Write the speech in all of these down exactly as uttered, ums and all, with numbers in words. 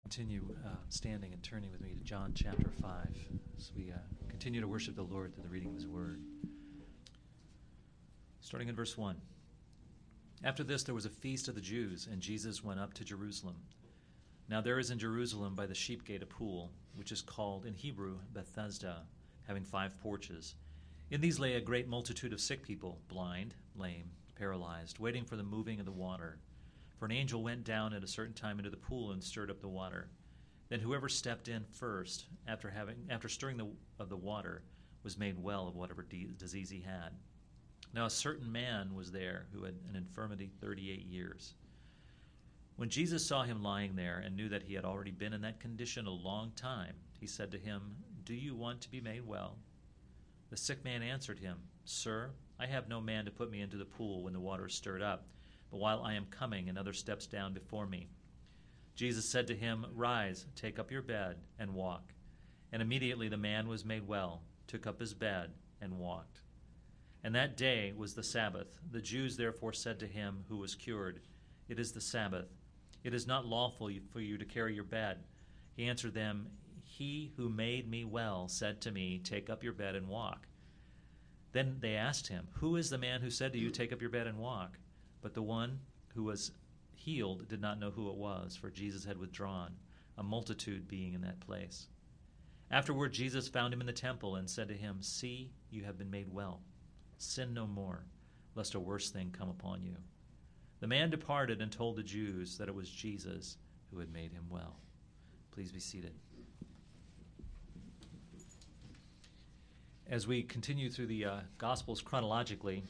Continue uh, standing and turning with me to John chapter five as we uh, continue to worship the Lord through the reading of His Word. Starting in verse one. After this there was a feast of the Jews, and Jesus went up to Jerusalem. Now there is in Jerusalem by the sheep gate a pool, which is called in Hebrew Bethesda, having five porches. In these lay a great multitude of sick people, blind, lame, paralyzed, waiting for the moving of the water. For an angel went down at a certain time into the pool and stirred up the water. Then whoever stepped in first, after having after stirring the, of the water, was made well of whatever de- disease he had. Now a certain man was there who had an infirmity thirty-eight years. When Jesus saw him lying there and knew that he had already been in that condition a long time, he said to him, "Do you want to be made well?" The sick man answered him, "Sir, I have no man to put me into the pool when the water is stirred up. But while I am coming, another steps down before me." Jesus said to him, "Rise, take up your bed, and walk." And immediately the man was made well, took up his bed, and walked. And that day was the Sabbath. The Jews therefore said to him who was cured, "It is the Sabbath. It is not lawful for you to carry your bed." He answered them, "He who made me well said to me, 'Take up your bed and walk.'" Then they asked him, "Who is the man who said to you, 'Take up your bed and walk'?" But the one who was healed did not know who it was, for Jesus had withdrawn, a multitude being in that place. Afterward Jesus found him in the temple and said to him, "See, you have been made well. Sin no more, lest a worse thing come upon you." The man departed and told the Jews that it was Jesus who had made him well. Please be seated. As we continue through the uh, Gospels chronologically,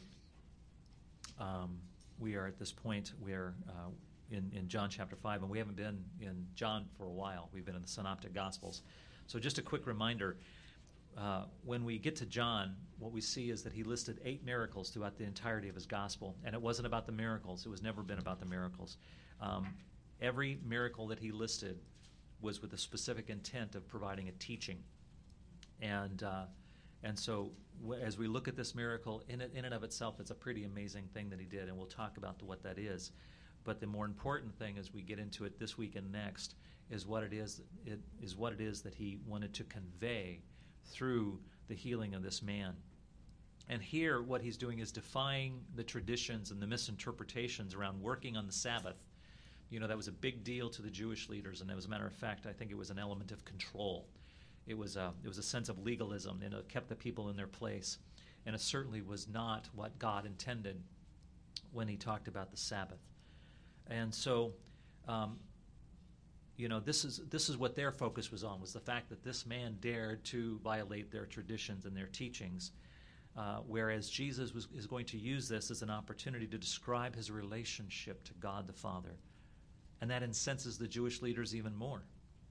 um, we are at this point where uh, in, in John chapter five, and we haven't been in John for a while. We've been in the Synoptic Gospels. So just a quick reminder, uh, when we get to John, what we see is that he listed eight miracles throughout the entirety of his gospel, and it wasn't about the miracles. It was never been about the miracles. Um, every miracle that he listed was with a specific intent of providing a teaching. And uh, And so w- as we look at this miracle, in, it, in and of itself, it's a pretty amazing thing that he did, and we'll talk about the, what that is. But the more important thing as we get into it this week and next is what it is, it is what it is that he wanted to convey through the healing of this man. And here what he's doing is defying the traditions and the misinterpretations around working on the Sabbath. You know, that was a big deal to the Jewish leaders, and as a matter of fact, I think it was an element of control. It was a, it was a sense of legalism, and it kept the people in their place. And it certainly was not what God intended when he talked about the Sabbath. And so, um, you know, this is this is what their focus was on, was the fact that this man dared to violate their traditions and their teachings, uh, whereas Jesus was, is going to use this as an opportunity to describe his relationship to God the Father. And that incenses the Jewish leaders even more.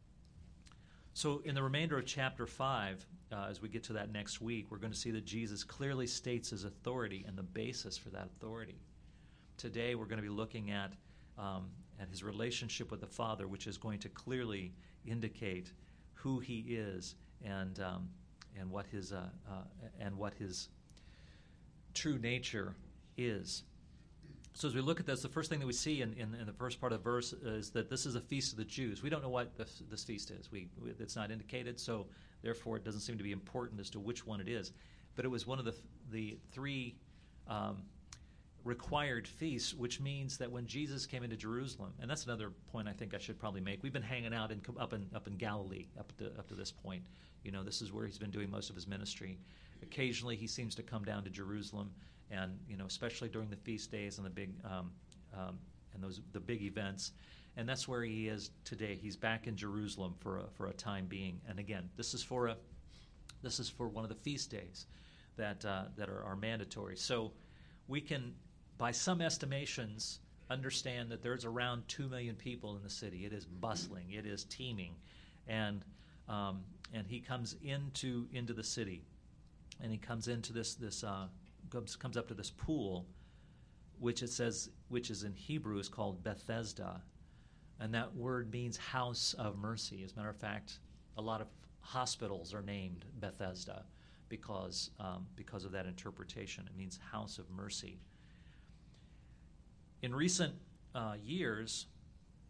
So in the remainder of chapter five, uh, as we get to that next week, we're going to see that Jesus clearly states his authority and the basis for that authority. Today we're going to be looking at um, at his relationship with the Father, which is going to clearly indicate who he is and um, and what his uh, uh, and what his true nature is. So as we look at this, the first thing that we see in, in, in the first part of the verse is that this is a feast of the Jews. We don't know what this, this feast is. We, it's not indicated, so therefore it doesn't seem to be important as to which one it is. But it was one of the the three um, required feasts, which means that when Jesus came into Jerusalem, and that's another point I think I should probably make. We've been hanging out in, up in up in Galilee up to up to this point. You know, this is where he's been doing most of his ministry. Occasionally, he seems to come down to Jerusalem. And you know, especially during the feast days and the big um, um, and those the big events, and that's where he is today. He's back in Jerusalem for a, for a time being. And again, this is for a this is for one of the feast days that uh, that are, are mandatory. So we can, by some estimations, understand that there's around two million people in the city. It is bustling. It is teeming, and um, and he comes into into the city, and he comes into this this. Uh, Comes, comes up to this pool, which it says, which is in Hebrew is called Bethesda, and that word means house of mercy. As a matter of fact, a lot of hospitals are named Bethesda because um, because of that interpretation. It means house of mercy. In recent uh, years,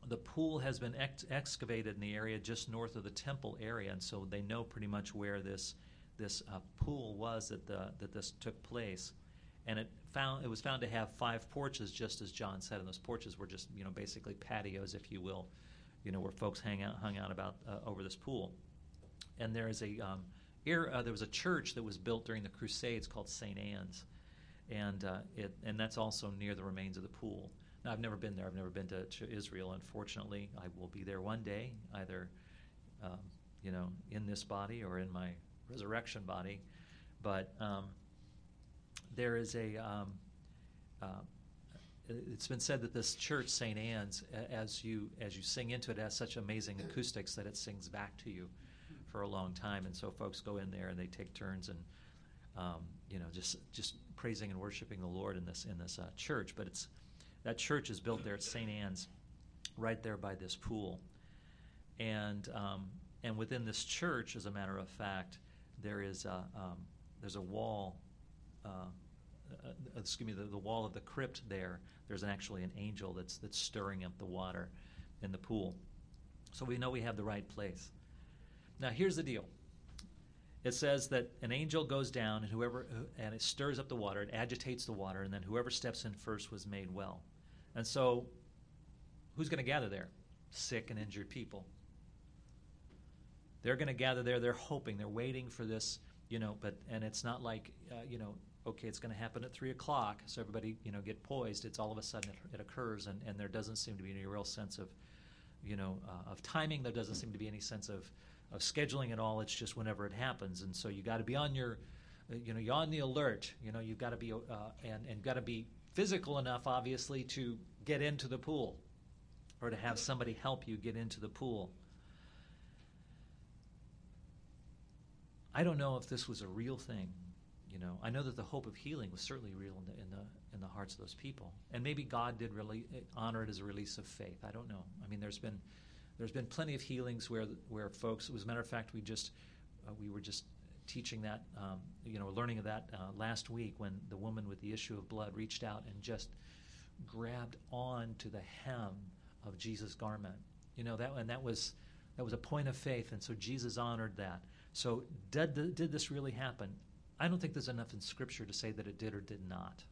the pool has been ex- excavated in the area just north of the temple area, and so they know pretty much where this this uh, pool was that the that this took place. And it found it was found to have five porches, just as John said, and those porches were just, you know, basically patios, if you will, you know, where folks hang out hung out about uh, over this pool. And there is a um, air, uh, there was a church that was built during the Crusades called Saint Anne's, and uh, it and that's also near the remains of the pool. Now, I've never been there. I've never been to, to Israel. Unfortunately, I will be there one day, either um, you know, in this body or in my resurrection body. But um, there is a. Um, uh, it's been said that this church, Saint Anne's, as you as you sing into it, has such amazing acoustics that it sings back to you for a long time. And so folks go in there and they take turns and um, you know just just praising and worshiping the Lord in this in this uh, church. But it's that church is built there at Saint Anne's, right there by this pool. And um, and within this church, as a matter of fact, there is a um, there's a wall. Uh, uh, excuse me, the, the wall of the crypt there. There's an, actually an angel that's that's stirring up the water in the pool. So we know we have the right place. Now here's the deal. It says that an angel goes down and whoever and it stirs up the water, it agitates the water, and then whoever steps in first was made well. And so, who's going to gather there? Sick and injured people. They're going to gather there. They're hoping. They're waiting for this, you know. But and it's not like, uh, you know, okay, it's going to happen at three o'clock. So everybody, you know, get poised. It's all of a sudden it, it occurs, and, and there doesn't seem to be any real sense of, you know, uh, of timing. There doesn't seem to be any sense of, of scheduling at all. It's just whenever it happens, and so you got to be on your, uh, you know, you're on the alert. You know, you've got to be uh, and and got to be physical enough, obviously, to get into the pool, or to have somebody help you get into the pool. I don't know if this was a real thing. You know, I know that the hope of healing was certainly real in the in the in the hearts of those people, and maybe God did really honor it as a release of faith. I don't know. I mean, there's been there's been plenty of healings where where folks. As a matter of fact, we just uh, we were just teaching that, um, you know, learning of that uh, last week when the woman with the issue of blood reached out and just grabbed on to the hem of Jesus' garment. You know, that and that was that was a point of faith, and so Jesus honored that. So did the, did this really happen? I don't think there's enough in Scripture to say that it did or did not.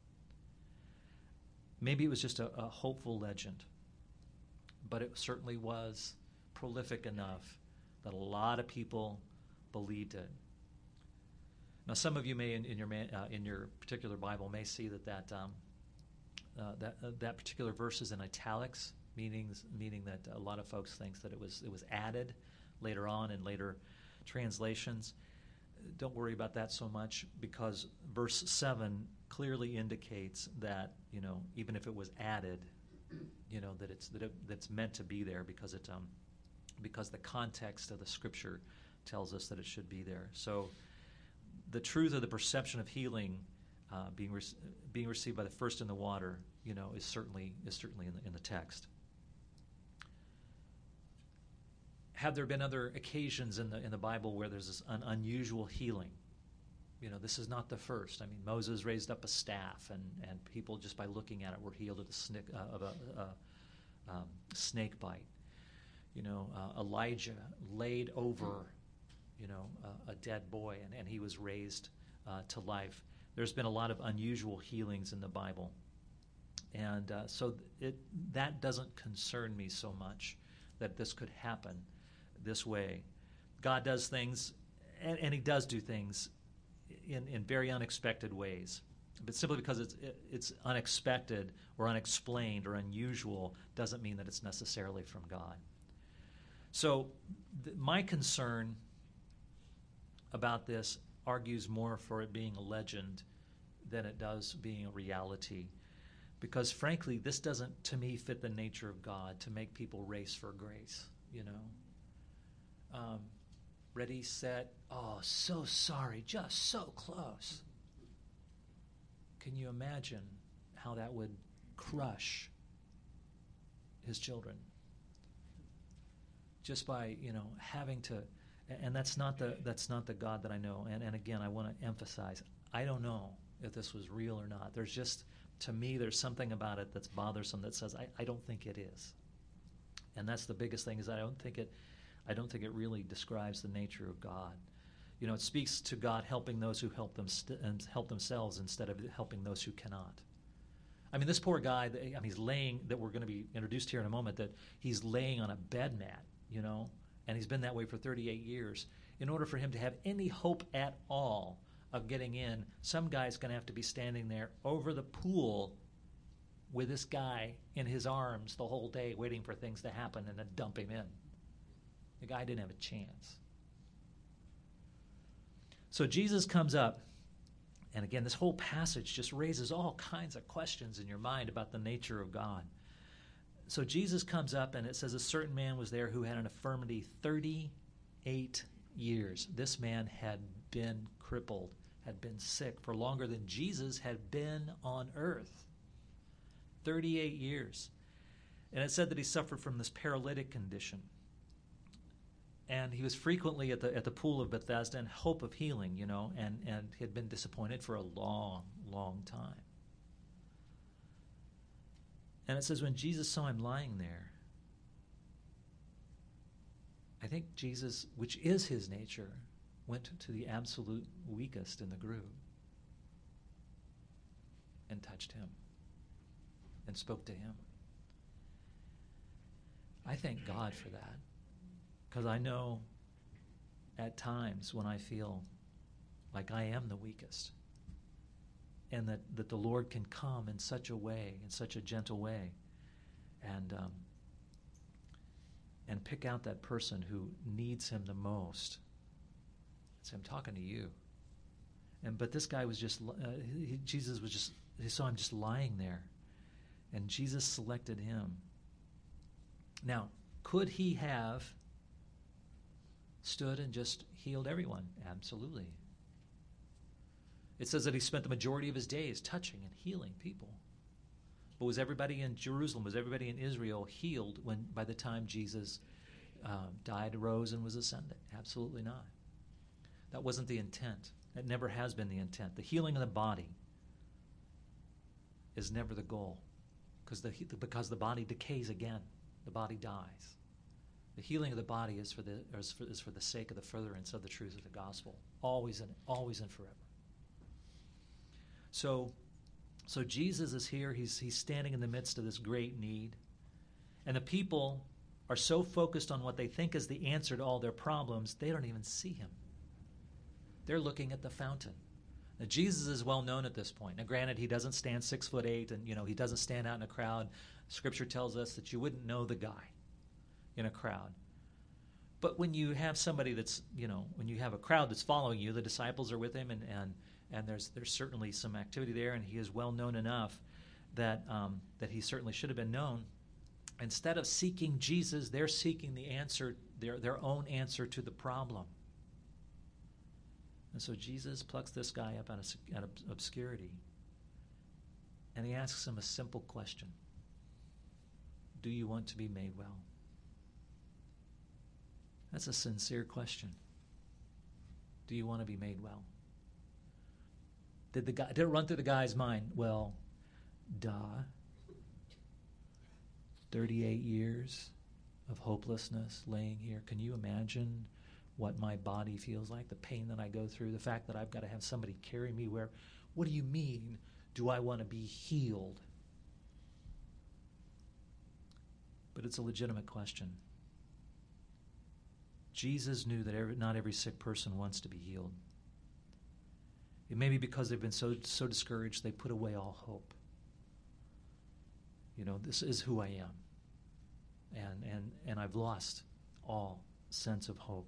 Maybe it was just a, a hopeful legend, but it certainly was prolific enough that a lot of people believed it. Now, some of you may, in, in your man, uh, in your particular Bible, may see that that um, uh, that uh, that particular verse is in italics, meaning meaning that a lot of folks think that it was it was added later on in later translations. Don't worry about that so much, because verse seven clearly indicates that, you know, even if it was added, you know, that it's that it, that's meant to be there because it um because the context of the Scripture tells us that it should be there. So the truth of the perception of healing uh, being re- being received by the first in the water, you know, is certainly is certainly in the in the text. Have there been other occasions in the in the Bible where there's this, an unusual healing? You know, this is not the first. I mean, Moses raised up a staff, and, and people just by looking at it were healed of a snake, uh, of a, a um, snake bite. You know, uh, Elijah laid over, you know, uh, a dead boy, and, and he was raised uh, to life. There's been a lot of unusual healings in the Bible, and uh, so it that doesn't concern me so much that this could happen this way. God does things, and, and he does do things in, in very unexpected ways. But simply because it's it, it's unexpected or unexplained or unusual doesn't mean that it's necessarily from God. So th- my concern about this argues more for it being a legend than it does being a reality. Because frankly, this doesn't, to me, fit the nature of God to make people race for grace, you know. Um, ready, set, oh, so sorry, just so close. Can you imagine how that would crush his children? Just by, you know, having to, and that's not the that's not the God that I know. And, and again, I want to emphasize, I don't know if this was real or not. There's just, to me, there's something about it that's bothersome that says, I, I don't think it is. And that's the biggest thing, is I don't think it I don't think it really describes the nature of God. You know, it speaks to God helping those who help them st- and help themselves instead of helping those who cannot. I mean, this poor guy, I mean, he's laying, that we're going to be introduced here in a moment, that he's laying on a bed mat, you know, and he's been that way for thirty-eight years. In order for him to have any hope at all of getting in, some guy's going to have to be standing there over the pool with this guy in his arms the whole day waiting for things to happen and then dump him in. The guy didn't have a chance. So Jesus comes up, and again, this whole passage just raises all kinds of questions in your mind about the nature of God. So Jesus comes up, and it says a certain man was there who had an infirmity thirty-eight years. This man had been crippled, had been sick for longer than Jesus had been on earth. thirty-eight years. And it said that he suffered from this paralytic condition. And he was frequently at the at the pool of Bethesda in hope of healing, you know, and, and he had been disappointed for a long, long time. And it says when Jesus saw him lying there, I think Jesus, which is his nature, went to the absolute weakest in the group and touched him and spoke to him. I thank God for that. Because I know at times when I feel like I am the weakest, and that, that the Lord can come in such a way, in such a gentle way, and um, and pick out that person who needs him the most. So I'm talking to you. And but this guy was just, uh, he, Jesus was just, he saw him just lying there, and Jesus selected him. Now, could he have stood and just healed everyone? Absolutely. It says that he spent the majority of his days touching and healing people. But was everybody in Jerusalem, was everybody in Israel healed when by the time Jesus um, died, arose, and was ascended? Absolutely not. That wasn't the intent. It never has been the intent. The healing of the body is never the goal, because the because the body decays again. The body dies. The healing of the body is for the is for, is for the sake of the furtherance of the truth of the gospel, always and always and forever. So, so Jesus is here. He's he's standing in the midst of this great need, and the people are so focused on what they think is the answer to all their problems, they don't even see him. They're looking at the fountain. Now, Jesus is well known at this point. Now, granted, he doesn't stand six foot eight, and you know he doesn't stand out in a crowd. Scripture tells us that you wouldn't know the guy in a crowd. But when you have somebody that's, you know, when you have a crowd that's following you, the disciples are with him, and and, and there's there's certainly some activity there, and he is well known enough that um, that he certainly should have been known. Instead of seeking Jesus, they're seeking the answer, their their own answer to the problem. And so Jesus plucks this guy up out of, out of obscurity, and he asks him a simple question. Do you want to be made well? That's a sincere question. Do you want to be made well? Did the guy, did it run through the guy's mind? Well, duh. thirty-eight years of hopelessness laying here. Can you imagine what my body feels like, the pain that I go through, the fact that I've got to have somebody carry me where, what do you mean, do I want to be healed? But it's a legitimate question. Jesus knew that every, not every sick person wants to be healed. It may be because they've been so so discouraged they put away all hope. You know, this is who I am. And and and I've lost all sense of hope.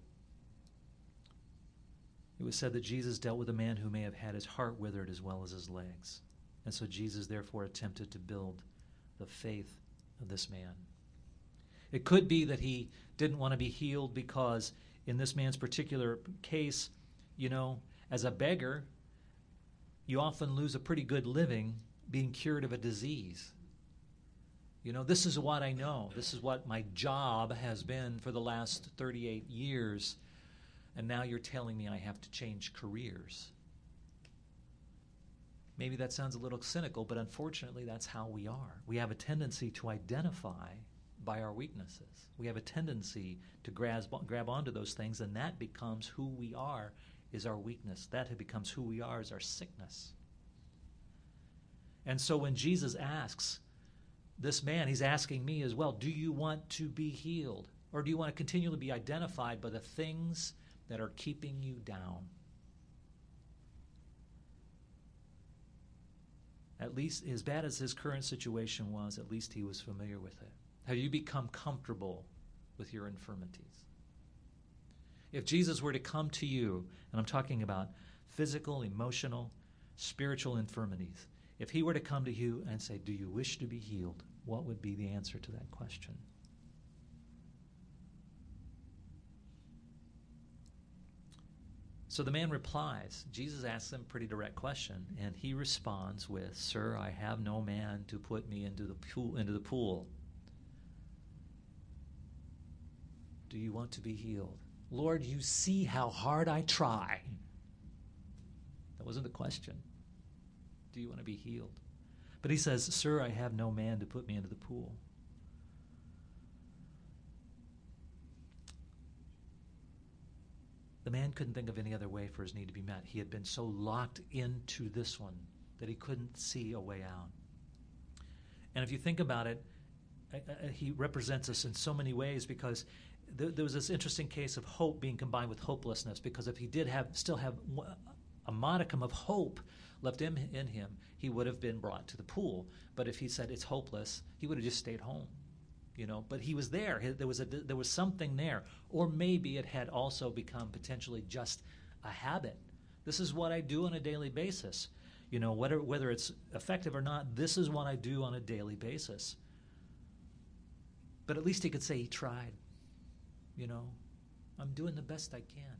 It was said that Jesus dealt with a man who may have had his heart withered as well as his legs. And so Jesus therefore attempted to build the faith of this man. It could be that he didn't want to be healed because in this man's particular case, you know, as a beggar, you often lose a pretty good living being cured of a disease. You know, this is what I know. This is what my job has been for the last thirty-eight years. And now you're telling me I have to change careers. Maybe that sounds a little cynical, but unfortunately that's how we are. We have a tendency to identify by our weaknesses. We have a tendency to grasp, grab onto those things, and that becomes who we are, is our weakness. That becomes who we are, is our sickness. And so when Jesus asks this man, he's asking me as well, do you want to be healed? Or do you want to continually be identified by the things that are keeping you down? At least, as bad as his current situation was, at least he was familiar with it. Have you become comfortable with your infirmities? If Jesus were to come to you, and I'm talking about physical, emotional, spiritual infirmities, if he were to come to you and say, do you wish to be healed? What would be the answer to that question? So the man replies. Jesus asks him a pretty direct question, and he responds with, "Sir, I have no man to put me into the pool. Into the pool. Do you want to be healed? Lord, you see how hard I try." That wasn't the question. Do you want to be healed? But he says, "Sir, I have no man to put me into the pool." The man couldn't think of any other way for his need to be met. He had been so locked into this one that he couldn't see a way out. And if you think about it, he represents us in so many ways, because there was this interesting case of hope being combined with hopelessness, because if he did have still have a modicum of hope left in, in him, he would have been brought to the pool. But if he said it's hopeless, he would have just stayed home. You know, but he was there. There was a there was something there, or maybe it had also become potentially just a habit. This is what I do on a daily basis. You know, whether whether it's effective or not, this is what I do on a daily basis. But at least he could say he tried. You know, I'm doing the best I can.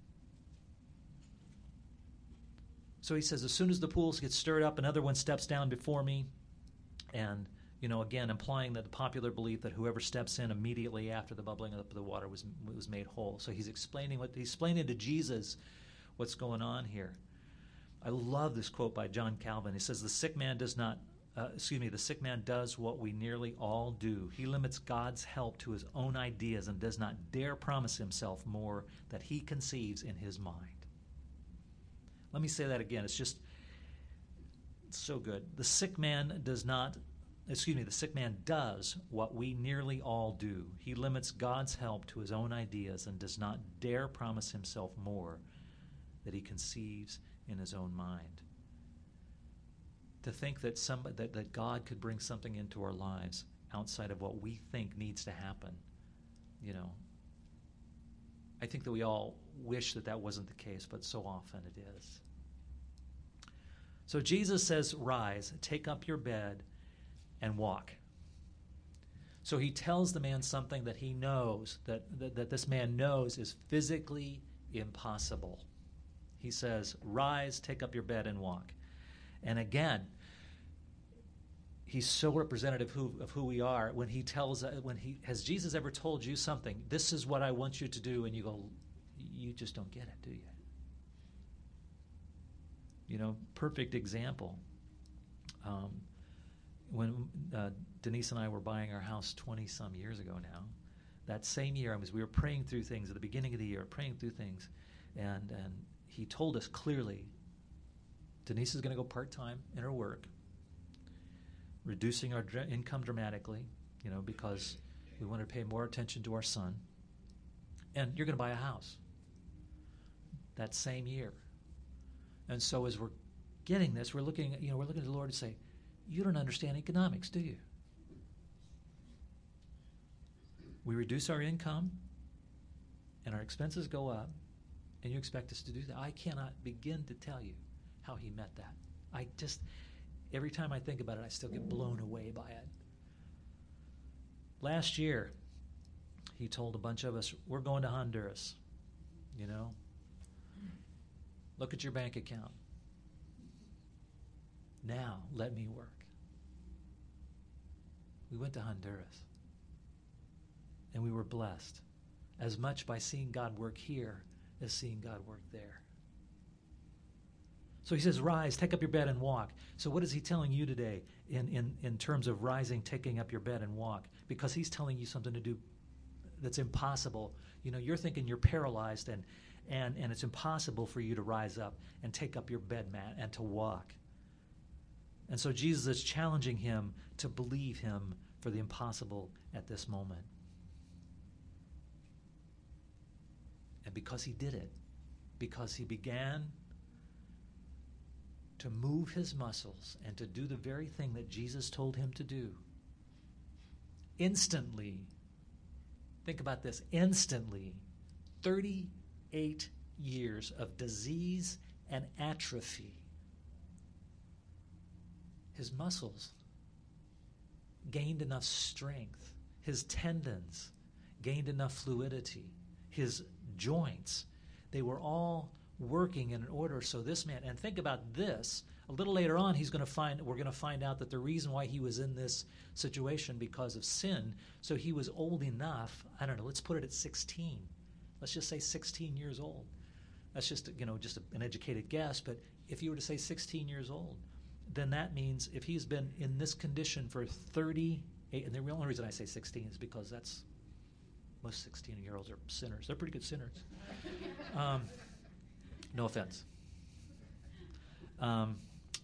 So he says, as soon as the pools get stirred up, another one steps down before me, and you know, again, implying that the popular belief that whoever steps in immediately after the bubbling of the water was was made whole. So he's explaining what he's explaining to Jesus what's going on here. I love this quote by John Calvin. He says, "The sick man does not, uh, excuse me, the sick man does what we nearly all do. He limits God's help to his own ideas and does not dare promise himself more that he conceives in his mind." Let me say that again. It's just it's so good. The sick man does not. Excuse me, the sick man does what we nearly all do. He limits God's help to his own ideas and does not dare promise himself more that he conceives in his own mind. To think that somebody, that, that God could bring something into our lives outside of what we think needs to happen, you know, I think that we all wish that that wasn't the case, but so often it is. So Jesus says, "Rise, take up your bed, and walk." So he tells the man something that he knows, that, that, that this man knows is physically impossible. He says, "Rise, take up your bed, and walk." And again, he's so representative who, of who we are when he tells, uh, when he, has Jesus ever told you something, this is what I want you to do, and you go, you just don't get it, do you? You know, perfect example. Um, When uh, Denise and I were buying our house twenty-some years ago now, that same year, I was, we were praying through things at the beginning of the year, praying through things, and, and he told us clearly, Denise is going to go part-time in her work, reducing our dr- income dramatically, you know, because we want to pay more attention to our son, and you're going to buy a house that same year. And so as we're getting this, we're looking, you know, we're looking at the Lord and say, you don't understand economics, do you? We reduce our income and our expenses go up, and you expect us to do that. I cannot begin to tell you how he met that. I just, every time I think about it, I still get blown away by it. Last year, he told a bunch of us, we're going to Honduras, you know. Look at your bank account. Now, let me work. We went to Honduras, and we were blessed as much by seeing God work here as seeing God work there. So he says, rise, take up your bed and walk. So what is he telling you today in, in, in terms of rising, taking up your bed and walk? Because he's telling you something to do that's impossible. You know, you're thinking you're paralyzed and, and, and it's impossible for you to rise up and take up your bed mat and to walk. And so Jesus is challenging him to believe him for the impossible at this moment. And because he did it, because he began to move his muscles and to do the very thing that Jesus told him to do, instantly, think about this, instantly, thirty-eight years of disease and atrophy, his muscles gained enough strength, his tendons gained enough fluidity, his joints, they were all working in order. So this man, and think about this, a little later on he's going to find, we're going to find out that the reason why he was in this situation because of sin, so he was old enough, I don't know, let's put it at sixteen. Let's just say sixteen years old. That's just, you know, just an educated guess, but if you were to say sixteen years old, then that means if he's been in this condition for thirty-eight, and the only reason I say sixteen is because that's, most sixteen-year-olds are sinners. They're pretty good sinners. Um, no offense. Um,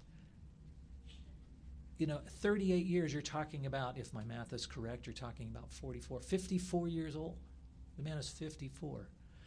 you know, thirty-eight years, you're talking about, if my math is correct, you're talking about forty-four, fifty-four years old. The man is fifty-four.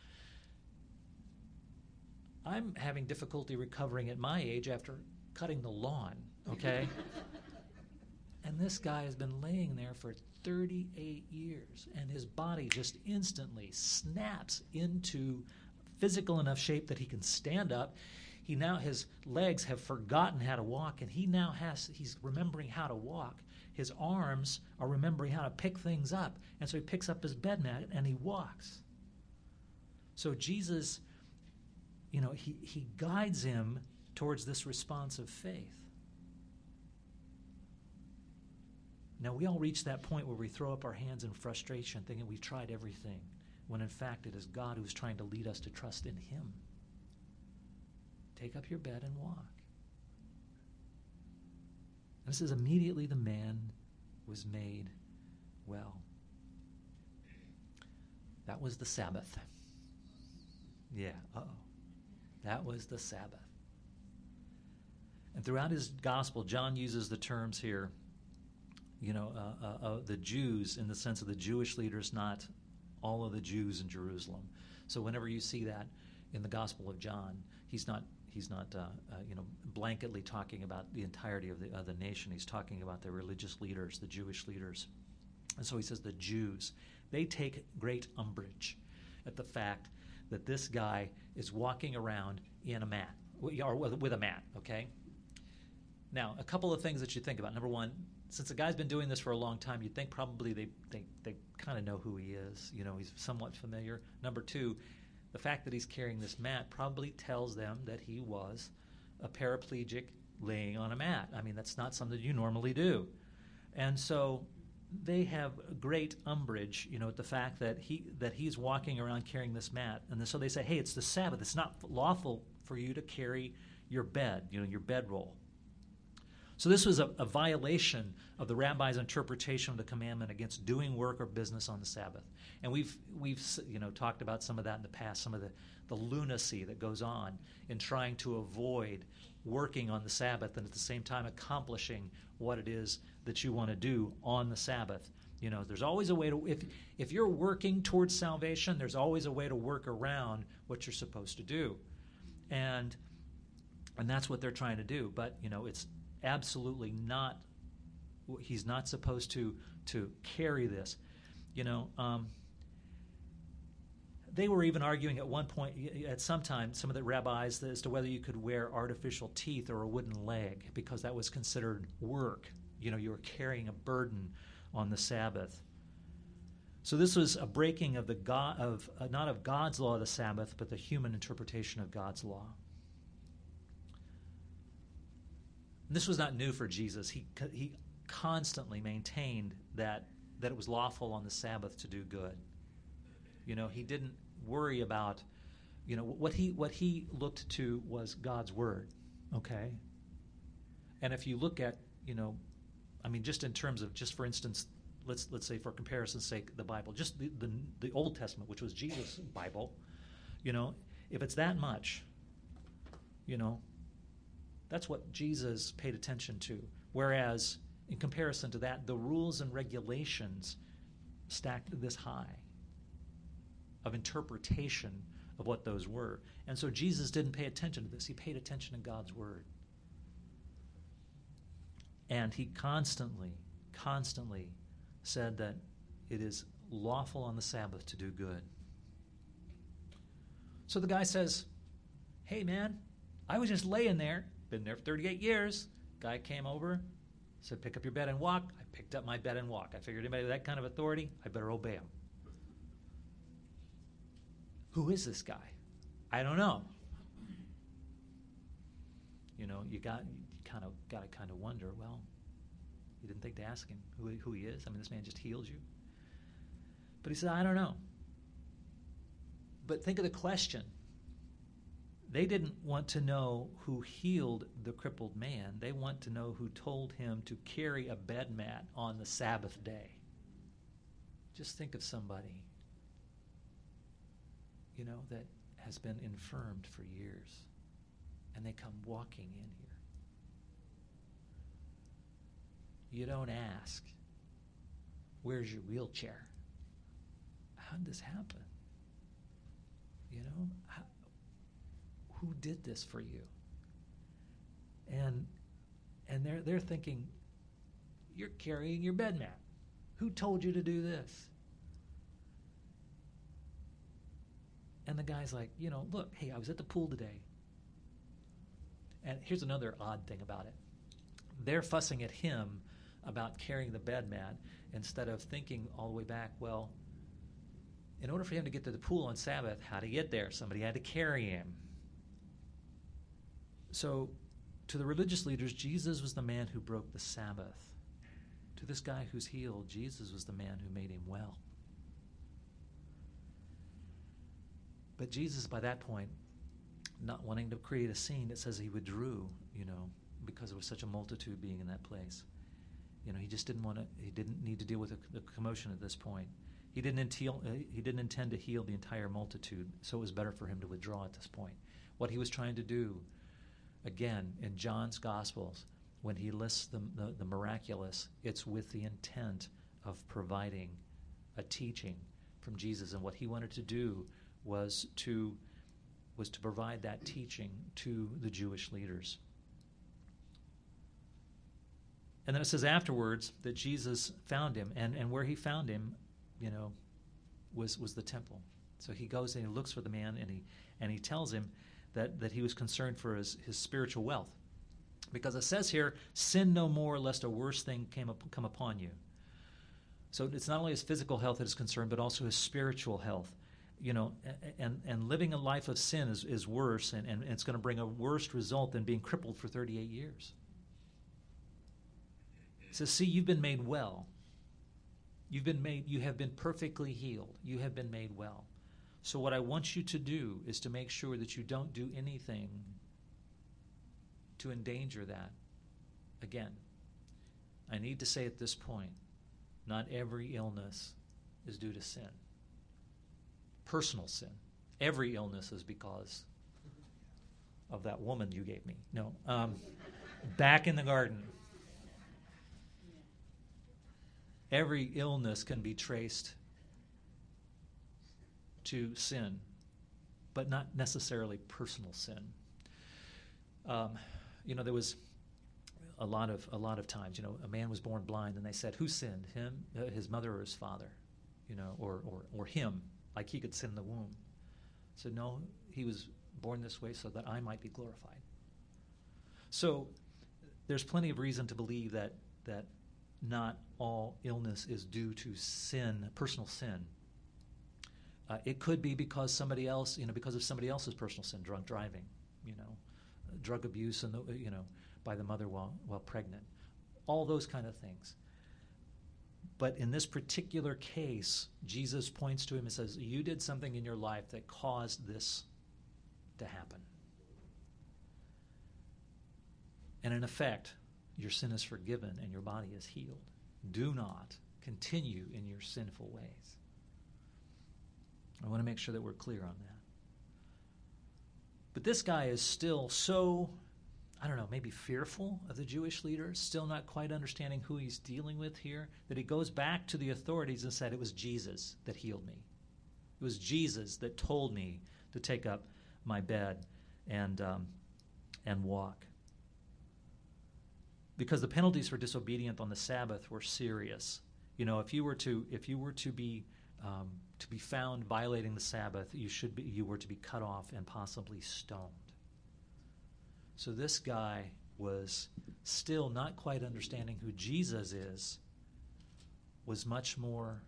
I'm having difficulty recovering at my age after cutting the lawn, okay? And this guy has been laying there for thirty-eight years, and his body just instantly snaps into physical enough shape that he can stand up. He now, his legs have forgotten how to walk, and he now has, he's remembering how to walk. His arms are remembering how to pick things up, and so he picks up his bed mat and he walks. So Jesus, you know, he, he guides him towards this response of faith. Now, we all reach that point where we throw up our hands in frustration, thinking we've tried everything, when in fact it is God who's trying to lead us to trust in him. Take up your bed and walk. And it says, immediately the man was made well. That was the Sabbath. Yeah, uh-oh. That was the Sabbath. And throughout his gospel, John uses the terms here, you know, uh, uh, uh, the Jews in the sense of the Jewish leaders, not all of the Jews in Jerusalem. So whenever you see that in the Gospel of John, he's not he's not uh, uh, you know blanketly talking about the entirety of the of the nation. He's talking about the religious leaders, the Jewish leaders. And so he says the Jews, they take great umbrage at the fact that this guy is walking around in a mat, or with a mat, okay? Now, a couple of things that you think about. Number one, since the guy's been doing this for a long time, you'd think probably they, they, they kind of know who he is. You know, he's somewhat familiar. Number two, the fact that he's carrying this mat probably tells them that he was a paraplegic laying on a mat. I mean, that's not something you normally do. And so they have great umbrage, you know, at the fact that he that he's walking around carrying this mat. And so they say, hey, it's the Sabbath. It's not lawful for you to carry your bed, you know, your bedroll. So this was a, a violation of the rabbi's interpretation of the commandment against doing work or business on the Sabbath. And we've we've you know talked about some of that in the past, some of the, the lunacy that goes on in trying to avoid working on the Sabbath and at the same time accomplishing what it is that you want to do on the Sabbath. You know, there's always a way to, if if you're working towards salvation, there's always a way to work around what you're supposed to do. And and that's what they're trying to do. But, you know, it's absolutely not, he's not supposed to to carry this. You know, um, they were even arguing at one point, at some time, some of the rabbis, as to whether you could wear artificial teeth or a wooden leg, because that was considered work. You know, you were carrying a burden on the Sabbath. So this was a breaking of the God of uh, not of God's law of the Sabbath, but the human interpretation of God's law. And this was not new for Jesus. He he constantly maintained that that it was lawful on the Sabbath to do good. You know, he didn't worry about, you know, what he what he looked to was God's word. Okay? And if you look at, you know, I mean, just in terms of, just for instance, let's let's say for comparison's sake, the Bible, just the, the, the Old Testament, which was Jesus' Bible, you know, if it's that much, you know, that's what Jesus paid attention to. Whereas, in comparison to that, the rules and regulations stacked this high of interpretation of what those were. And so Jesus didn't pay attention to this. He paid attention to God's Word. And he constantly, constantly said that it is lawful on the Sabbath to do good. So the guy says, hey man, I was just laying there, been there for thirty-eight years. Guy came over, said, pick up your bed and walk. I picked up my bed and walk. I figured anybody with that kind of authority, I better obey him. Who is this guy? I don't know. You know, you got you kind of got to kind of wonder, well, you didn't think to ask him who, who he is? I mean, this man just heals you. But he said, I don't know. But think of the question. They didn't want to know who healed the crippled man. They want to know who told him to carry a bed mat on the Sabbath day. Just think of somebody, you know, that has been infirmed for years, and they come walking in here. You don't ask, where's your wheelchair? How did this happen? You know, how, who did this for you? And and they're they're thinking, you're carrying your bed mat. Who told you to do this? And the guy's like, you know, look, hey, I was at the pool today. And here's another odd thing about it. They're fussing at him about carrying the bed mat instead of thinking all the way back, well, in order for him to get to the pool on Sabbath, how to get there? Somebody had to carry him. So to the religious leaders, Jesus was the man who broke the Sabbath. To this guy who's healed, Jesus was the man who made him well. But Jesus, by that point, not wanting to create a scene, it says he withdrew, you know, because there was such a multitude being in that place. You know, he just didn't want to, he didn't need to deal with the, the commotion at this point. He didn't, intend, uh, he didn't intend to heal the entire multitude, so it was better for him to withdraw at this point. What he was trying to do, again, in John's Gospels, when he lists the, the, the miraculous, it's with the intent of providing a teaching from Jesus. And what he wanted to do was to, was to provide that teaching to the Jewish leaders. And then it says afterwards that Jesus found him, and, and where he found him, you know, was was the temple. So he goes and he looks for the man, and he and he tells him that, that he was concerned for his, his spiritual wealth. Because it says here, sin no more lest a worse thing came up, come upon you. So it's not only his physical health that is concerned, but also his spiritual health. You know, and, and living a life of sin is, is worse, and, and it's going to bring a worse result than being crippled for thirty-eight years. He says, see, you've been made well. You've been made, you have been perfectly healed. You have been made well. So what I want you to do is to make sure that you don't do anything to endanger that. Again, I need to say at this point, not every illness is due to sin. Personal sin. Every illness is because of that woman you gave me. No. Um, back in the garden. Every illness can be traced to sin, but not necessarily personal sin. Um, you know, there was a lot of a lot of times. You know, a man was born blind, and they said, "Who sinned? Him, uh, his mother, or his father?" You know, or or or him, like he could sin in the womb. So no, he was born this way so that I might be glorified. So there's plenty of reason to believe that that. Not all illness is due to sin, personal sin. Uh, it could be because somebody else, you know, because of somebody else's personal sin, drunk driving, you know, drug abuse, and the, you know, by the mother while while pregnant, all those kind of things. But in this particular case, Jesus points to him and says, "You did something in your life that caused this to happen." And in effect, your sin is forgiven and your body is healed. Do not continue in your sinful ways. I want to make sure that we're clear on that. But this guy is still so, I don't know, maybe fearful of the Jewish leaders, still not quite understanding who he's dealing with here, that he goes back to the authorities and said, it was Jesus that healed me. It was Jesus that told me to take up my bed and um, and walk. Because the penalties for disobedience on the Sabbath were serious. You know, if you were to if you were to be um, to be found violating the Sabbath, you should be you were to be cut off and possibly stoned. So this guy was still not quite understanding who Jesus is, was much more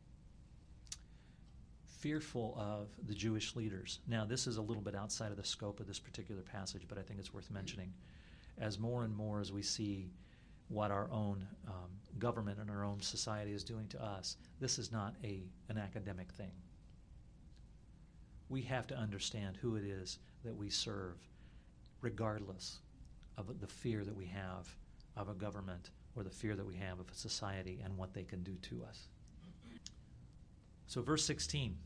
fearful of the Jewish leaders. Now, this is a little bit outside of the scope of this particular passage, but I think it's worth mentioning. As more and more as we see what our own um, government and our own society is doing to us, this is not a an academic thing. We have to understand who it is that we serve, regardless of the fear that we have of a government or the fear that we have of a society and what they can do to us. So verse sixteen.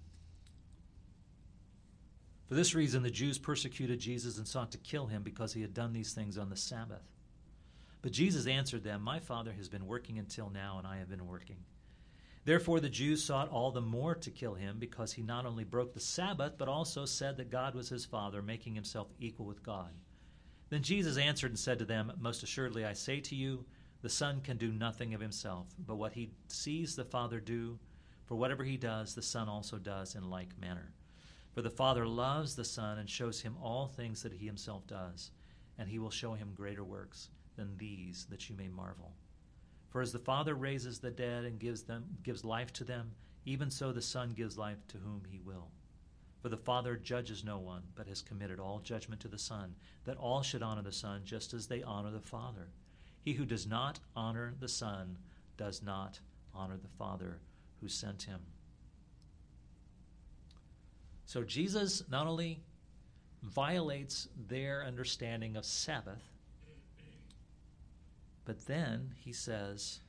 For this reason the Jews persecuted Jesus and sought to kill him because he had done these things on the Sabbath. But Jesus answered them, my Father has been working until now, and I have been working. Therefore the Jews sought all the more to kill him, because he not only broke the Sabbath, but also said that God was his Father, making himself equal with God. Then Jesus answered and said to them, most assuredly I say to you, the Son can do nothing of himself, but what he sees the Father do, for whatever he does, the Son also does in like manner. For the Father loves the Son and shows him all things that he himself does, and he will show him greater works than these, that you may marvel. For as the Father raises the dead and gives them gives life to them, even so the Son gives life to whom he will. For the Father judges no one, but has committed all judgment to the Son, that all should honor the Son just as they honor the Father. He who does not honor the Son does not honor the Father who sent him. So Jesus not only violates their understanding of Sabbath, but then he says,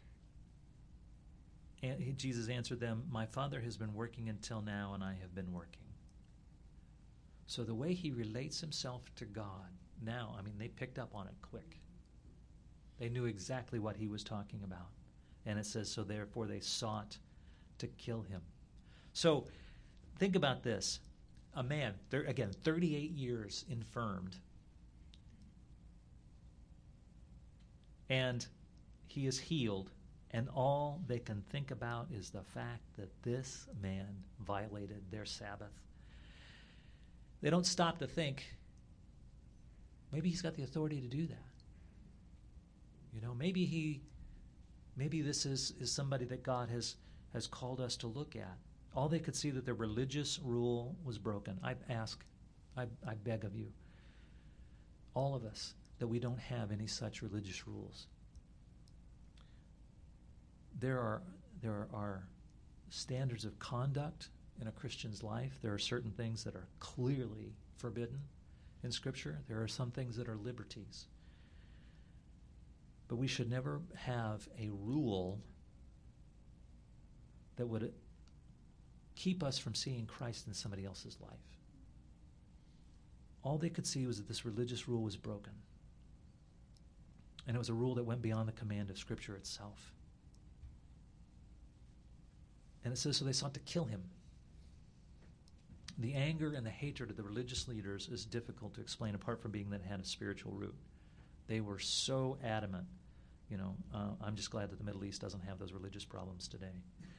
and he, Jesus answered them, my Father has been working until now, and I have been working. So the way he relates himself to God now, I mean, they picked up on it quick. They knew exactly what he was talking about. And it says, so therefore they sought to kill him. So think about this. A man, there, again, thirty-eight years infirmed. And he is healed. And all they can think about is the fact that this man violated their Sabbath. They don't stop to think, maybe he's got the authority to do that. You know, maybe he, maybe this is, is somebody that God has, has called us to look at. All they could see that their religious rule was broken. I ask, I, I beg of you, all of us, that we don't have any such religious rules. There are there are standards of conduct in a Christian's life. There are certain things that are clearly forbidden in Scripture. There are some things that are liberties. But we should never have a rule that would keep us from seeing Christ in somebody else's life. All they could see was that this religious rule was broken. And it was a rule that went beyond the command of Scripture itself. And it says, so they sought to kill him. The anger and the hatred of the religious leaders is difficult to explain apart from being that it had a spiritual root. They were so adamant. You know, uh, I'm just glad that the Middle East doesn't have those religious problems today.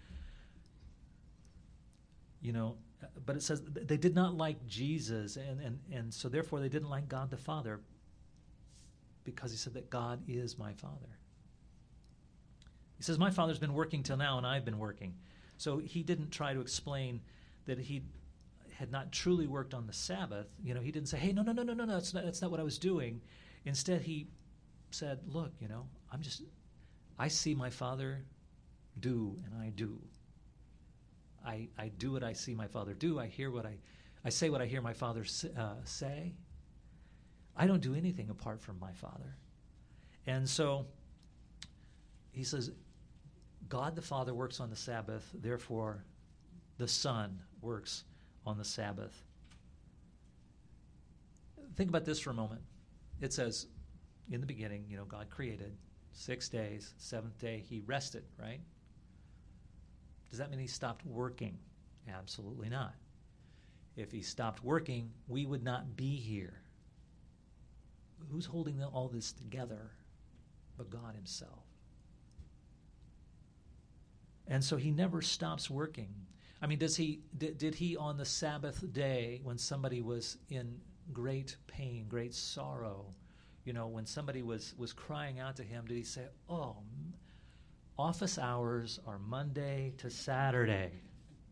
You know, but it says they did not like Jesus, and, and, and so therefore they didn't like God the Father, because he said that God is my Father. He says, my Father's been working till now, and I've been working. So he didn't try to explain that he had not truly worked on the Sabbath. You know, he didn't say, hey, no, no, no, no, no, no, that's not, that's not what I was doing. Instead, he said, look, you know, I'm just, I see my Father do, and I do. I, I do what I see my Father do. I hear what I, I say what I hear my Father uh, say. I don't do anything apart from my Father. And so he says, God the Father works on the Sabbath, therefore the Son works on the Sabbath. Think about this for a moment. It says, in the beginning, you know, God created six days, seventh day, he rested, right? Does that mean he stopped working? Absolutely not. If he stopped working, we would not be here. Who's holding all this together but God himself? And so he never stops working. I mean, does he did, did he on the Sabbath day, when somebody was in great pain, great sorrow, you know, when somebody was, was crying out to him, did he say, oh, office hours are Monday to Saturday?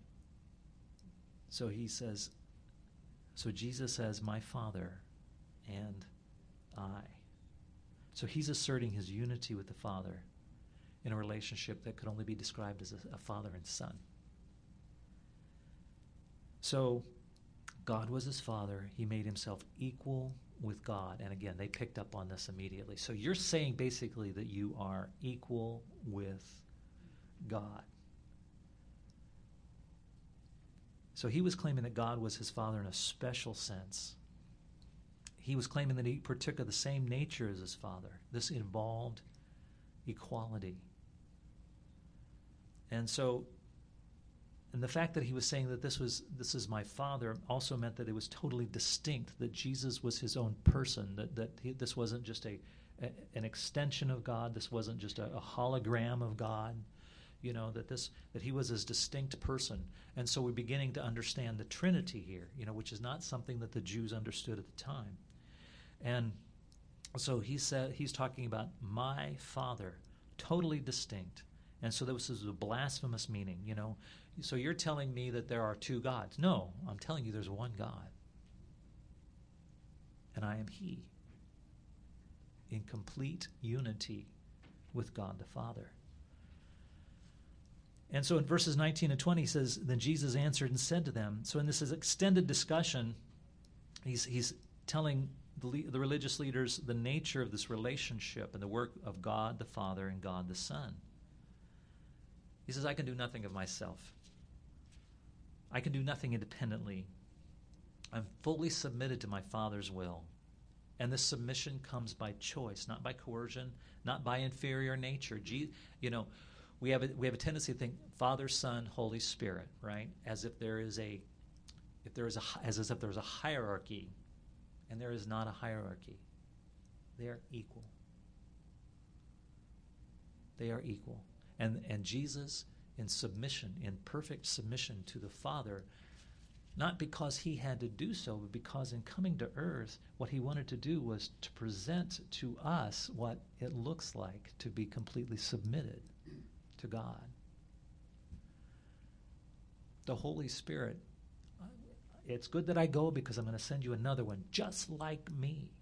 So he says, so Jesus says, my Father and I. So he's asserting his unity with the Father in a relationship that could only be described as a, a father and son. So God was his father. He made himself equal with God. And again, they picked up on this immediately. So you're saying basically that you are equal with God. So he was claiming that God was his father in a special sense. He was claiming that he partook of the same nature as his father. This involved equality. And so, and the fact that he was saying that this was this is my Father also meant that it was totally distinct, that Jesus was his own person, that, that he, this wasn't just a, a an extension of God, this wasn't just a, a hologram of God, you know, that this that he was his distinct person. And so we're beginning to understand the Trinity here, you know, which is not something that the Jews understood at the time. And so he said he's talking about my Father, totally distinct. And so this is a blasphemous meaning, you know. So you're telling me that there are two gods. No, I'm telling you there's one God. And I am he, in complete unity with God the Father. And so in verses nineteen and twenty, he says, then Jesus answered and said to them. So in this is extended discussion, he's, he's telling the, the religious leaders the nature of this relationship and the work of God the Father and God the Son. He says, I can do nothing of myself. I can do nothing independently. I'm fully submitted to my Father's will. And this submission comes by choice, not by coercion, not by inferior nature. Je- you know, we have a, we have a tendency to think Father, Son, Holy Spirit, right? As if there is a, if there is a, as if there is a hierarchy, and there is not a hierarchy. They are equal. They are equal. And and Jesus, in submission, in perfect submission to the Father, not because he had to do so, but because in coming to earth, what he wanted to do was to present to us what it looks like to be completely submitted to God. The Holy Spirit, it's good that I go because I'm going to send you another one just like me.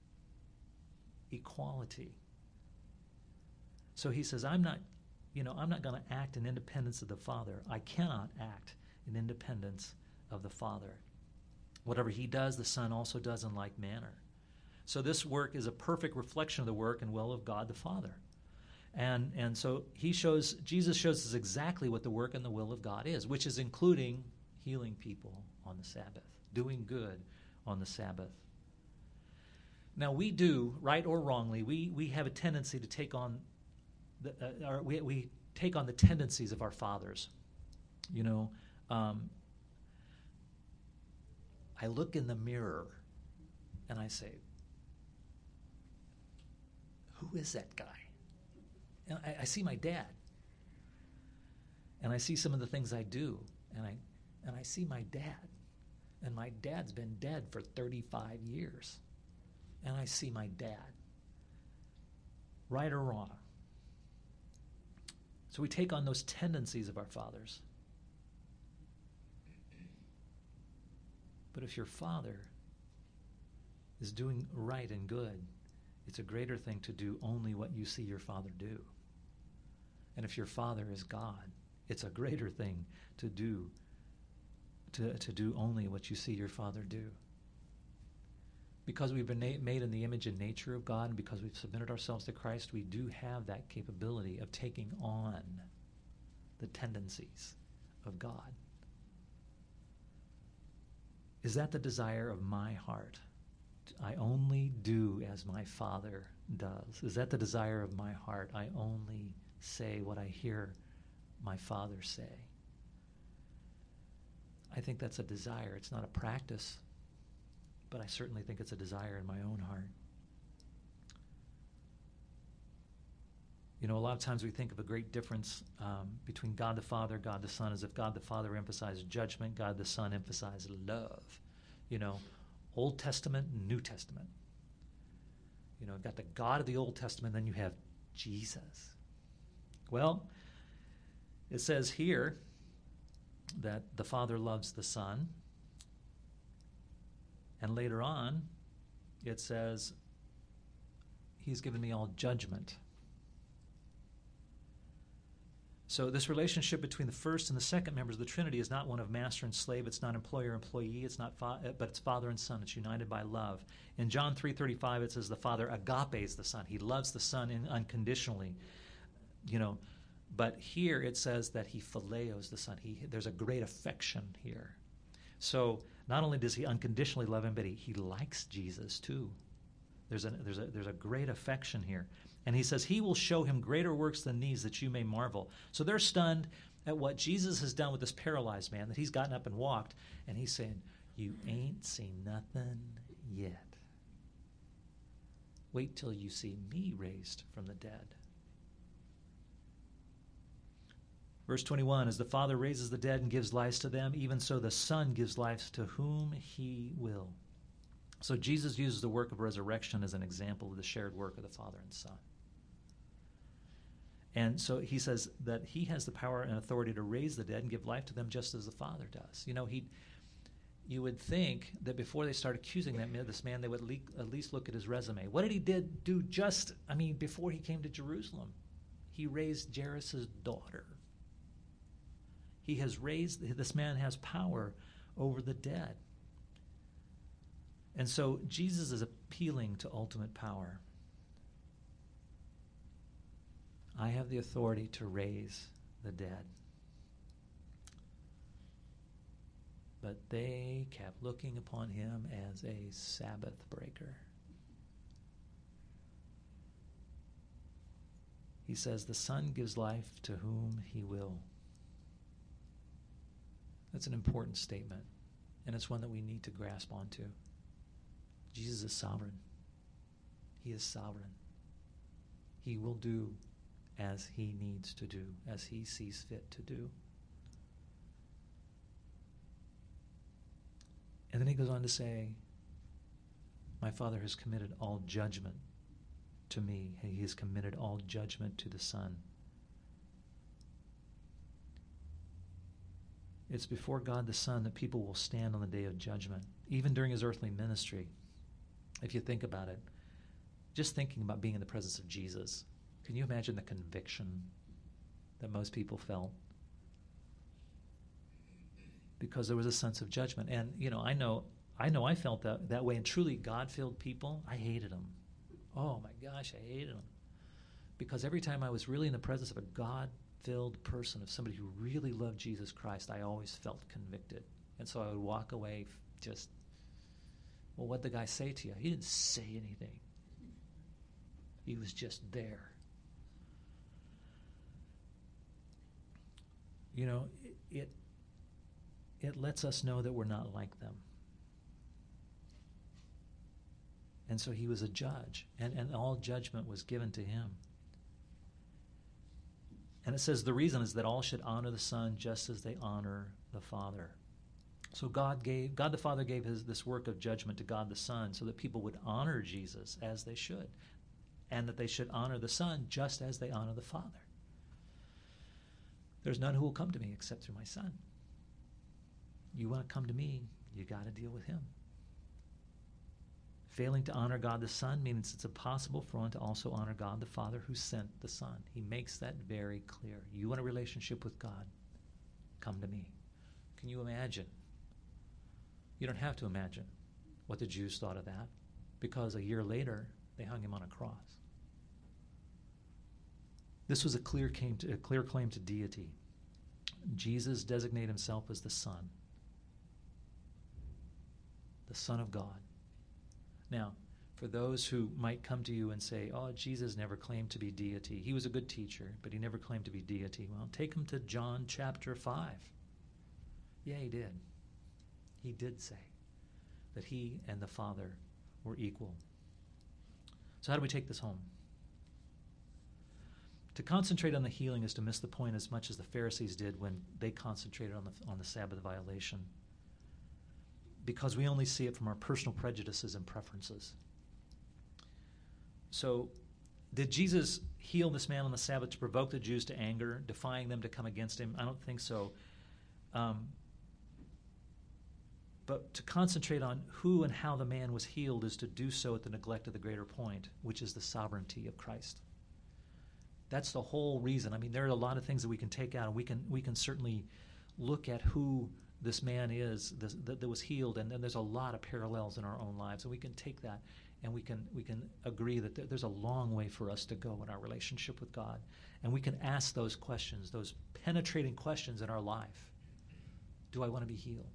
Equality. So he says, I'm not You know, I'm not going to act in independence of the Father. I cannot act in independence of the Father. Whatever he does, the Son also does in like manner. So this work is a perfect reflection of the work and will of God the Father. And and so he shows, Jesus shows us exactly what the work and the will of God is, which is including healing people on the Sabbath, doing good on the Sabbath. Now we do, right or wrongly, we, we have a tendency to take on The, uh, our, we, we take on the tendencies of our fathers. You know, um, I look in the mirror and I say, who is that guy? And I, I see my dad. And I see some of the things I do. And I, and I see my dad. And my dad's been dead for thirty-five years. And I see my dad. Right or wrong? So we take on those tendencies of our fathers. But if your father is doing right and good, it's a greater thing to do only what you see your father do. And if your father is God, it's a greater thing to do to, to do only what you see your father do. because we've been na- made in the image and nature of God, and because we've submitted ourselves to Christ, we do have that capability of taking on the tendencies of God. Is that the desire of my heart? I only do as my Father does. Is that the desire of my heart? I only say what I hear my Father say. I think that's a desire. It's not a practice, but I certainly think it's a desire in my own heart. You know, a lot of times we think of a great difference um, between God the Father, God the Son, as if God the Father emphasized judgment, God the Son emphasized love. You know, Old Testament, New Testament. You know, you've got the God of the Old Testament, then you have Jesus. Well, it says here that the Father loves the Son. And later on, it says, He's given me all judgment. So this relationship between the first and the second members of the Trinity is not one of master and slave. It's not employer-employee. It's not, fa- but it's father and son. It's united by love. In John three thirty-five, it says the Father agapes the Son. He loves the Son in, unconditionally. You know, but here it says that he phileos the Son. He, there's a great affection here. So not only does he unconditionally love him, but he, he likes Jesus too. There's a, there's a, there's a great affection here. And he says, he will show him greater works than these that you may marvel. So they're stunned at what Jesus has done with this paralyzed man, that he's gotten up and walked. And he's saying, you ain't seen nothing yet. Wait till you see me raised from the dead. Verse twenty-one, as the Father raises the dead and gives life to them, even so the Son gives life to whom he will. So Jesus uses the work of resurrection as an example of the shared work of the Father and Son. And so he says that he has the power and authority to raise the dead and give life to them just as the Father does. You know, he, you would think that before they start accusing that man, this man, they would le- at least look at his resume. What did he did do just, I mean, before he came to Jerusalem? He raised Jairus' daughter. He has raised, this man has power over the dead. And so Jesus is appealing to ultimate power. I have the authority to raise the dead. But they kept looking upon him as a Sabbath breaker. He says, the Son gives life to whom he will. That's an important statement, and it's one that we need to grasp onto. Jesus is sovereign. He is sovereign. He will do as he needs to do, as he sees fit to do. And then he goes on to say, my Father has committed all judgment to me. He has committed all judgment to the Son. It's before God the Son that people will stand on the day of judgment, even during his earthly ministry. If you think about it, just thinking about being in the presence of Jesus, can you imagine the conviction that most people felt? Because there was a sense of judgment. And, you know, I know I know I felt that, that way. And truly, God-filled people, I hated them. Oh, my gosh, I hated them. Because every time I was really in the presence of a God-filled person, of somebody who really loved Jesus Christ, I always felt convicted. And so I would walk away just, well, what'd the guy say to you? He didn't say anything. He was just there. You know, it, it it lets us know that we're not like them. And so he was a judge, and, and all judgment was given to him. And it says the reason is that all should honor the Son just as they honor the Father. So God gave, God the Father gave his, this work of judgment to God the Son so that people would honor Jesus as they should, and that they should honor the Son just as they honor the Father. There's none who will come to me except through my Son. You want to come to me, you got to deal with him. Failing to honor God the Son means it's impossible for one to also honor God the Father who sent the Son. He makes that very clear. You want a relationship with God? Come to me. Can you imagine? You don't have to imagine what the Jews thought of that. because a year later they hung him on a cross. This was a clear claim to, a clear claim to deity. Jesus designated himself as the Son, the Son of God. Now, for those who might come to you and say, oh, Jesus never claimed to be deity. He was a good teacher, but he never claimed to be deity. Well, take him to John chapter five. Yeah, he did. He did say that he and the Father were equal. So how do we take this home? To concentrate on the healing is to miss the point as much as the Pharisees did when they concentrated on the, on the Sabbath violation, because we only see it from our personal prejudices and preferences. So, did Jesus heal this man on the Sabbath to provoke the Jews to anger, defying them to come against him? I don't think so. Um, but to concentrate on who and how the man was healed is to do so at the neglect of the greater point, which is the sovereignty of Christ. That's the whole reason. I mean, there are a lot of things that we can take out, and we can we can certainly look at who this man is this, that, that was healed, and then there's a lot of parallels in our own lives, and we can take that and we can we can agree that th- there's a long way for us to go in our relationship with God, and we can ask those questions, those penetrating questions in our life. Do I want to be healed?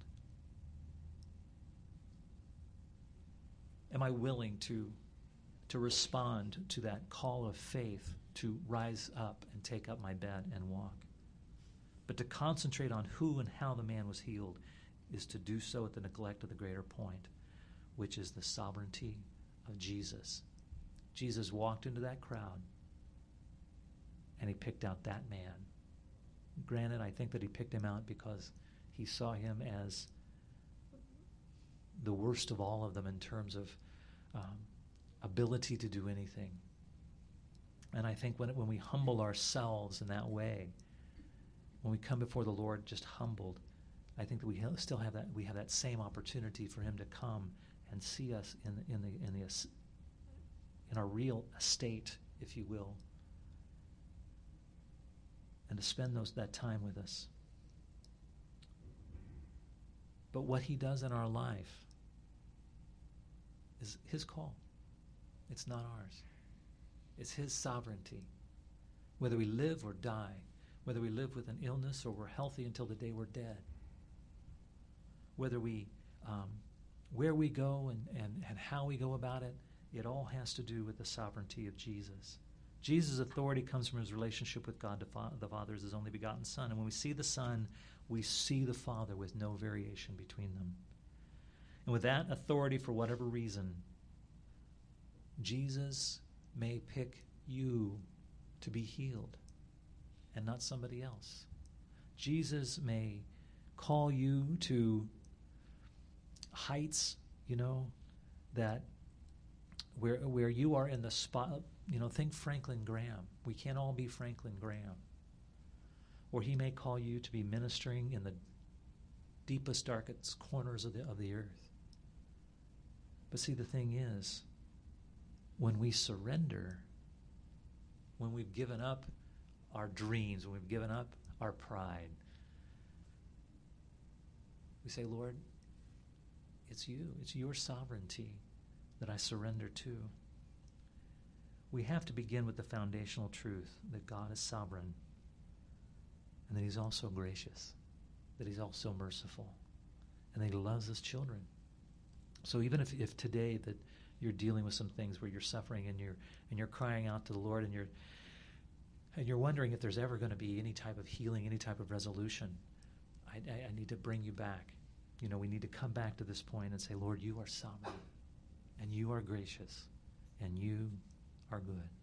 Am I willing to to respond to that call of faith to rise up and take up my bed and walk? But to concentrate on who and how the man was healed is to do so at the neglect of the greater point, which is the sovereignty of Jesus. Jesus walked into that crowd and he picked out that man. Granted, I think that he picked him out because he saw him as the worst of all of them in terms of um, ability to do anything. And I think when when we humble ourselves in that way, when we come before the Lord just humbled, I think that we ha- still have that we have that same opportunity for him to come and see us in the, in the in the in our real estate, if you will, and to spend those that time with us. But what he does in our life is his call. It's not ours. It's his sovereignty. Whether we live or die, whether we live with an illness or we're healthy until the day we're dead, whether we, um, where we go and, and, and how we go about it, it all has to do with the sovereignty of Jesus. Jesus' authority comes from his relationship with God, the Father, as his only begotten Son. And when we see the Son, we see the Father with no variation between them. And with that authority, for whatever reason, Jesus may pick you to be healed and not somebody else. Jesus may call you to heights, you know, that where where you are in the spot, you know, think Franklin Graham. We can't all be Franklin Graham. Or he may call you to be ministering in the deepest, darkest corners of the of the earth. But see, the thing is, when we surrender, when we've given up our dreams, when we've given up our pride, we say, Lord, it's you. It's your sovereignty that I surrender to. We have to begin with the foundational truth that God is sovereign and that he's also gracious, that he's also merciful, and that he loves his children. So even if, if today that you're dealing with some things where you're suffering and you're and you're crying out to the Lord and you're and you're wondering if there's ever going to be any type of healing, any type of resolution, I, I, I need to bring you back. You know, we need to come back to this point and say, Lord, you are sovereign, and you are gracious, and you are good.